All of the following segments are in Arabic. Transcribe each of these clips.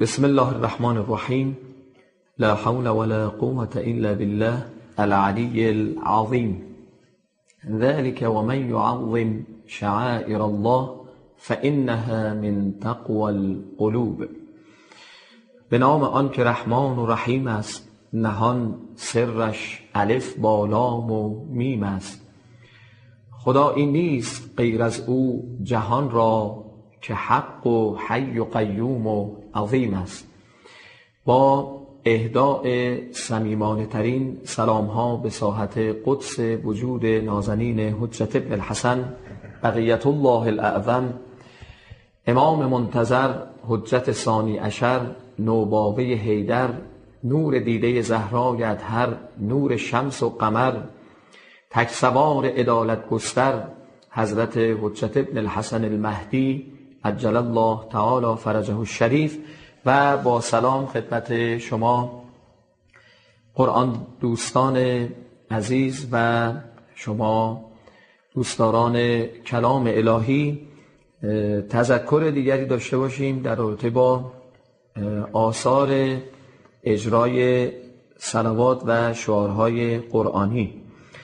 بسم الله الرحمن الرحیم. لا حول ولا قوة الا بالله العلی العظیم. ذلك ومن يعظم شعائر الله فإنها من تقوى القلوب. به نام آن که رحمان و رحیم است، نهان سرش الف با لام و میم است. خدایی نیست غیر از او جهان را، که حق و حی و قیوم و عظیم است. با اهداء صمیمانه ترین سلام ها به ساحت قدس وجود نازنین حجت ابن الحسن بقیت الله الاعظم، امام منتظر حجت ثانی عشر نوباوه حیدر، نور دیده زهرای اطهر، نور شمس و قمر، تکسوار عدالت گستر، حضرت حجت ابن الحسن المهدی عجل الله تعالی فرجه الشریف. و با سلام خدمت شما قرآن دوستان عزیز و شما دوستداران کلام الهی، تذکر دیگری داشته باشیم در رابطه با آثار اجرای صلوات و شعارهای قرآنی.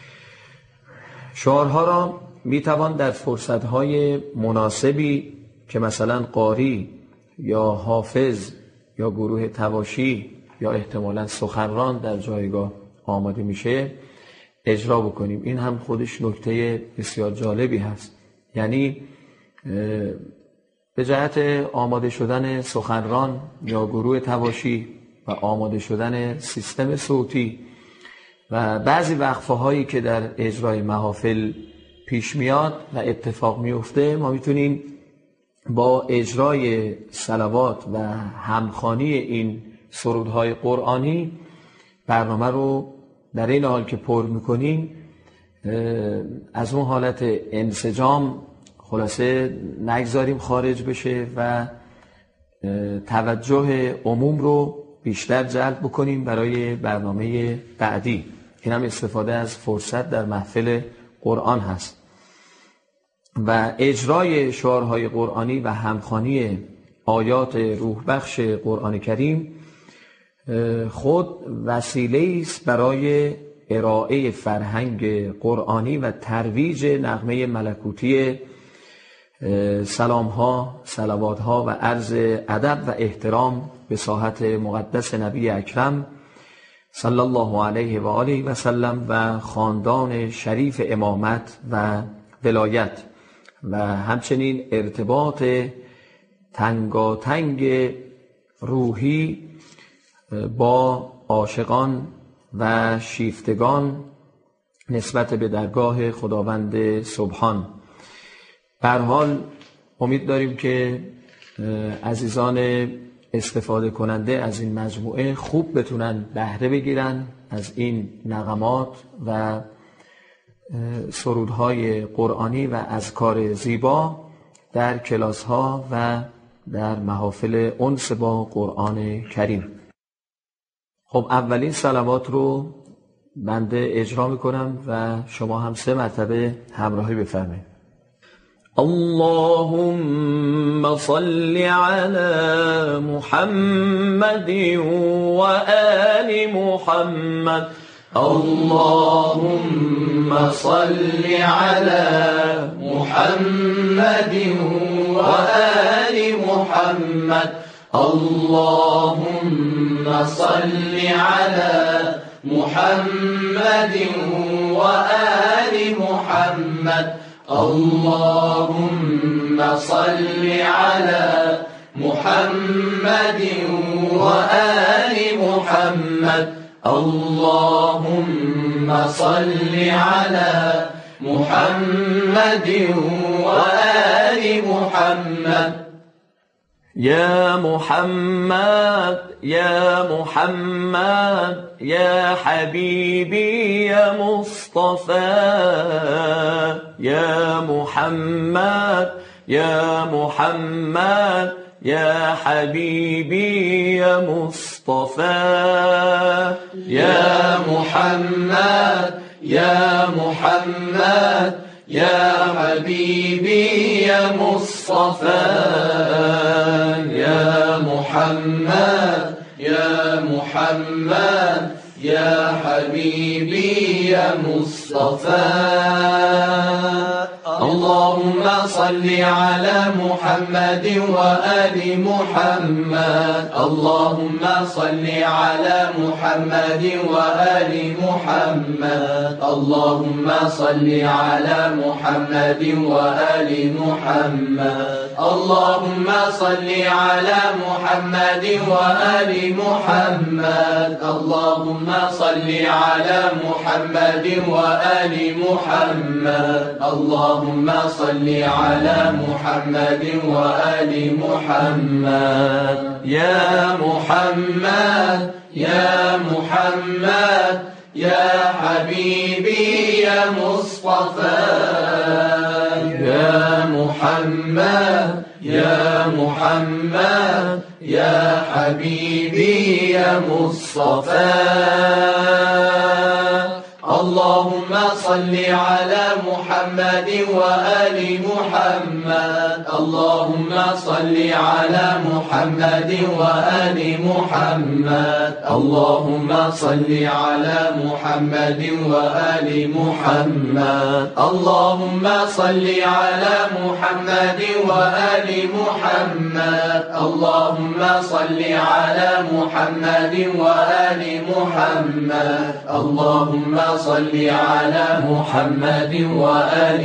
شعارها را میتوان در فرصتهای مناسبی که مثلا قاری یا حافظ یا گروه تواشی یا احتمالاً سخنران در جایگاه آماده میشه اجرا بکنیم. این هم خودش نکته بسیار جالبی هست. یعنی به جهت آماده شدن سخنران یا گروه تواشی و آماده شدن سیستم صوتی و بعضی وقفه هایی که در اجرای محافل پیش میاد و اتفاق میفته، ما میتونیم با اجرای صلوات و همخوانی این سرودهای قرآنی برنامه رو در این حال که پر میکنیم از اون حالت انسجام خلاصه نگذاریم خارج بشه و توجه عموم رو بیشتر جلب بکنیم برای برنامه بعدی. این هم استفاده از فرصت در محفل قرآن هست. و اجرای شعارهای قرآنی و همخوانی آیات روح بخش قرآن کریم خود وسیله است برای ارائه فرهنگ قرآنی و ترویج نغمه ملکوتی سلامها، صلواتها و عرض ادب و احترام به ساحت مقدس نبی اکرم صلی الله علیه و آله و سلم و خاندان شریف امامت و ولایت، و همچنین ارتباط تنگاتنگ روحی با عاشقان و شیفتگان نسبت به درگاه خداوند سبحان. به هر حال امید داریم که عزیزان استفاده کننده از این مجموعه خوب بتونن بهره بگیرن از این نغمات و سرودهای قرآنی و اذکار زیبا در کلاس ها و در محافل انس با قرآن کریم. خب اولین صلوات رو بنده اجرا میکنم و شما هم 3 مرتبه همراهی بفرمایید. اللهم صل على محمد و آل محمد. اللهم صل على محمد وآل محمد. اللهم صل على محمد وآل محمد. اللهم صل على محمد وآل محمد. اللهم صل على محمد وآل محمد. يا محمد يا محمد يا حبيبي يا مصطفى. يا محمد يا محمد يا حبيبي يا مصطفى. يا محمد يا محمد يا حبيبي يا مصطفى. يا يا محمد يا محمد يا حبيبي يا مصطفى. اللهم صل على محمد وآل محمد. اللهم صل على محمد وآل محمد. اللهم صل على محمد وآل محمد. اللهم صل على محمد وآل محمد. اللهم صل على محمد وآل محمد. اللهم صل على محمد وآل محمد. يا محمد يا محمد يا حبيبي يا مصطفى. يا محمد يا محمد يا حبيبي يا مصطفى. اللهم صل على محمد وآل محمد. اللهم صل على محمد وآل محمد. اللهم صل على محمد وآل محمد. اللهم صل على محمد وآل محمد. اللهم صل على محمد وآل محمد. اللهم صل على محمد وآل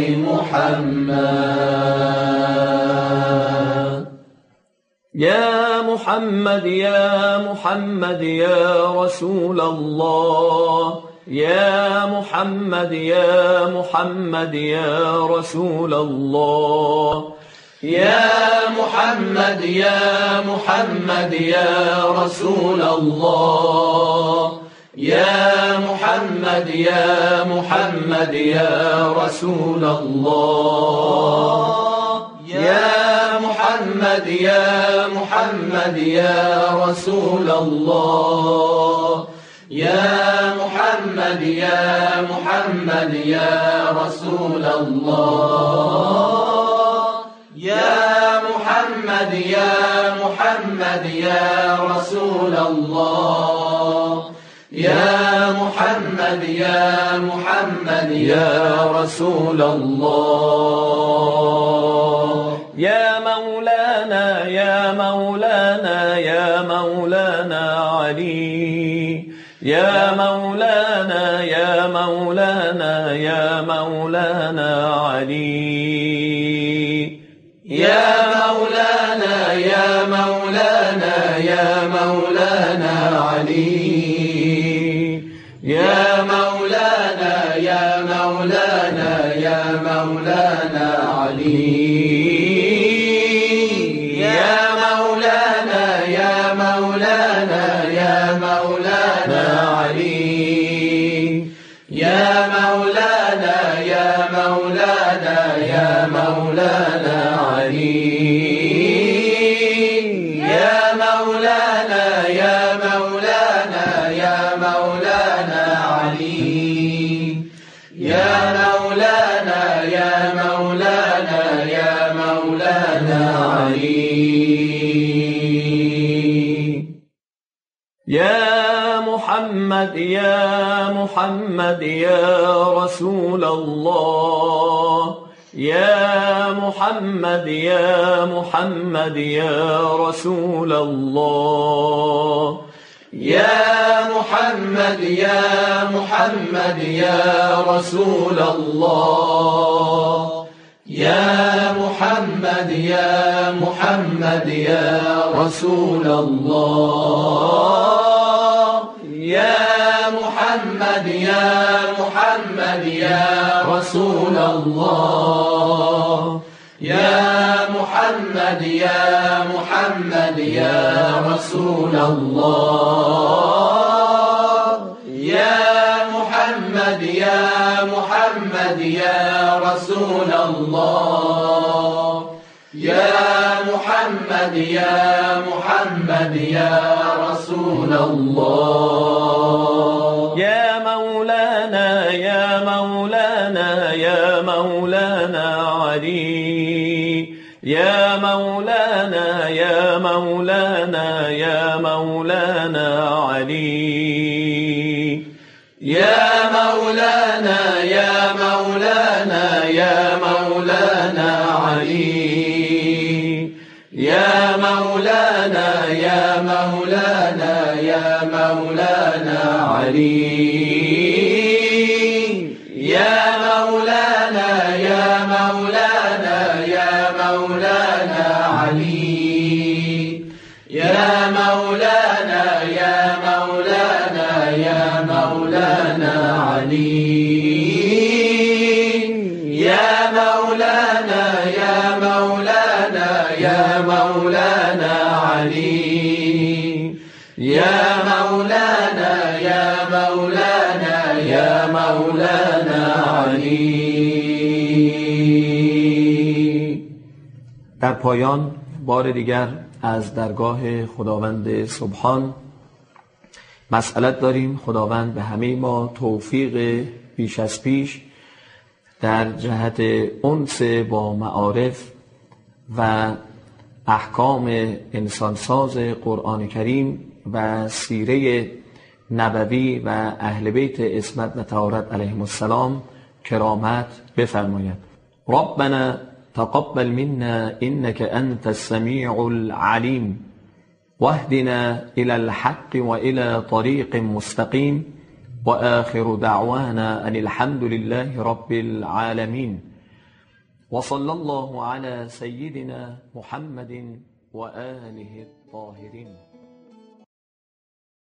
محمد. يا محمد يا محمد يا رسول الله. يا محمد يا محمد يا رسول الله. يا محمد يا محمد يا رسول الله. يا محمد يا محمد يا رسول الله. يا محمد يا محمد يا رسول الله. يا محمد يا محمد يا رسول الله. يا محمد يا محمد يا رسول الله. يا محمد يا محمد يا رسول الله. يا مولانا يا مولانا يا مولانا علي. يا مولانا يا مولانا يا مولانا علي. يا مولانا يا مولانا يا مولانا علي. يا مولانا يا مولانا يا مولانا علي. يا مولانا يا مولانا يا مولانا علي. يا مولانا يا مولانا يا مولانا علي. يا مولانا يا مولانا يا مولانا علي. يا مولانا يا مولانا يا مولانا علي. يا محمد يا محمد يا رسول الله. يا محمد يا محمد يا رسول الله. يا محمد يا محمد يا رسول الله. يا محمد يا محمد يا رسول الله. يا محمد يا محمد يا رسول الله. يا محمد يا محمد يا رسول الله. يا محمد يا محمد يا رسول الله. يا محمد يا محمد يا رسول الله. يا مولانا يا مولانا يا مولانا علي. يا مولانا يا مولانا يا مولانا علي. يا مولانا يا مولانا يا مولانا علي. يا مولانا يا مولانا يا مولانا علي. يا مولانا يا مولانا يا مولانا علي. يا مولانا يا مولانا يا مولانا علي. يا مولانا يا مولانا يا مولانا علي. يا مولانا يا مولانا يا مولانا علي. در پایان بار دیگر از درگاه خداوند سبحان مسئلت داریم خداوند به همه ما توفیق بیش از پیش در جهت انس با معارف و احکام انسانساز قرآن کریم و سیره نبوی و اهل بیت عصمت و طهارت علیهم السلام کرامت بفرماید. ربنا تقبل منا انك انت السميع العليم واهدنا الى الحق والى طريق مستقيم واخر دعوانا ان الحمد لله رب العالمين وصلى الله على سيدنا محمد وآله الطاهرين.